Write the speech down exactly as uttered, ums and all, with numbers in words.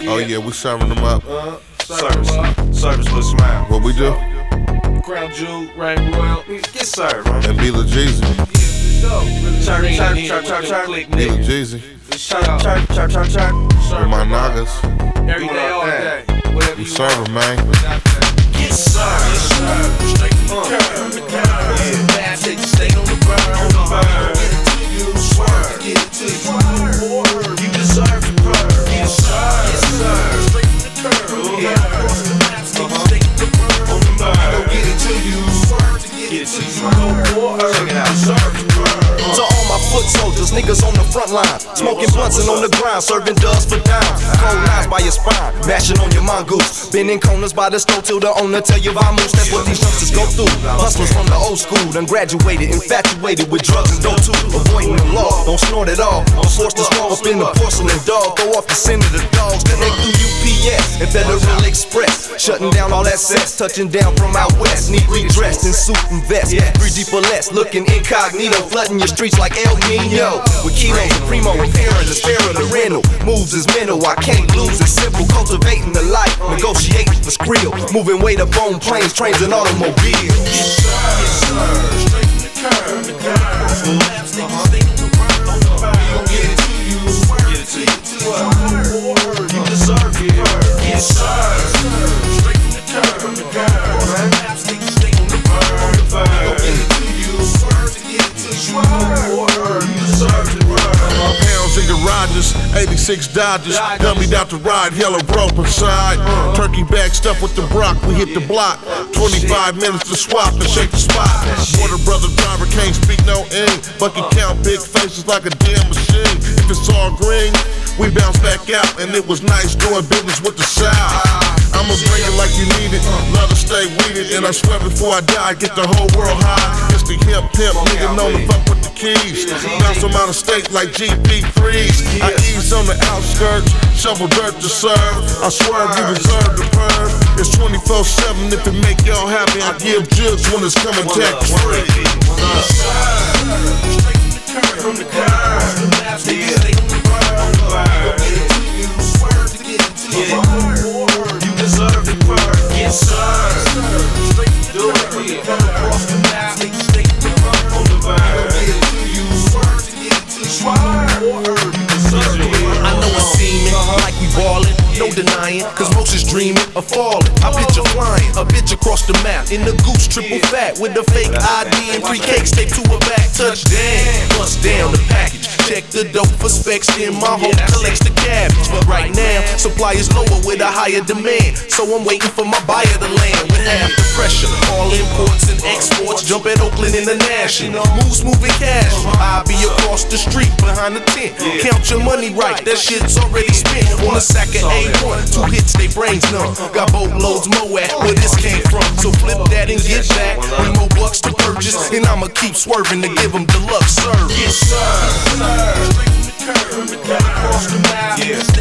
Oh yeah, we serving them up. Uh, service, service with a smile. What we do? Crown Jewel, Rain Royal, get served, man. And Be Lil Jeezy. Church, church, church, church, church. Be Lil Jeezy. Church, church, church, church, church. With my niggas. Every day, all day. We serving, man. Get served, straight from the curb. Yeah, take the state on the burn, on the burn. Get it to you, swerve, get it to you. You deserve the burn. Get served, get served, straight from the curb. Yeah, across the map, take the state on the burn, on the burn. Go get it to you, swerve to get it to you. Go for her, check it out, deserve the burn. To all my foot soldiers, niggas on the front line, smoking blunts and on the grind, serving dust for dimes. Cold lines by your spine, mashing on your mongoose. Been in corners by the stove till the owner tell you vamos. That's what these youngsters go through. Hustlers from the old school, done graduated, infatuated with drugs and dope too. Avoiding the law, don't snort it all. I'm forced to swallow up in the porcelain dog. Go off the scent of the dogs, connect through U P S and Federal Express. Shutting down all that sex, touching down from out west. Neatly dressed in suit and vest, three deep or less, looking incognito, flooding your streets like El Nino. With Kilo and Primo repairing the spare of the rental. Moves is mental, I can't lose, it's simple. Cultivating the life, negotiating for skrill. Moving weight up on planes, trains and automobiles. Get served, straight from the curb. The curb. Laps, niggas, stay on the burn, on the burn. We gon' get it to you, get it to you, to you. You deserve it. Get served, straight from the curb. The curb. Laps, niggas, stay on the burn, on the burn. We gon' get it to you, swerve to get it to you. You deserve it. Pounds in garages, eighty-six Dodgers. Dummied out to ride, yellow rope inside. Turkey bag stuffed with the Brock, we hit the block. twenty-five minutes to swap and shake the spot. Border brother driver can't speak no ing, but can count big faces like a damn machine. If it's all green, we bounce back out, and it was nice doing business with the South. I'ma bring it like you need it, love to stay weeded, and I swear before I die, get the whole world high. It's the hip pimp, nigga known to fuck with the keys. Bounce them out of state like G P threes. I ease on the outskirts, shovel dirt to serve. I swear you deserve the perm. It's twenty-four seven, if it make y'all happy, I give jugs when it's coming tax free. Straight from the curb, from the curb. The laps, niggas, stay on the burn, on the burn. Get it to you, swerve to get it to you. You deserve the burn. Get served, straight from the curb. Across the map, niggas, stay on the burn, on the burn. Get it to you, swerve to get it to you. You deserve it. I know it's seeming like we ballin', no denying, cause most is dreaming of falling. I picture flying, a bitch across the map in the goose triple fat with a fake I D and three cakes taped to her back. Touchdown, bust down the package. Check the dope for specs, then my hoe collects the cabbage. But right now, supply is lower with a higher demand, so I'm waiting for my buyer to land with half the pressure. All imports and exports jump at Oakland International. Move smooth and cash. I'll be across the street behind the tent. Count your money right, that shit's already spent on a sack of A one. Two hits, they brains numb. Got boatloads more at where this came from. So flip that and get back. Three more bucks to purchase, and I'ma keep swerving to give them deluxe service. Get served, straight from the curb. Across the map,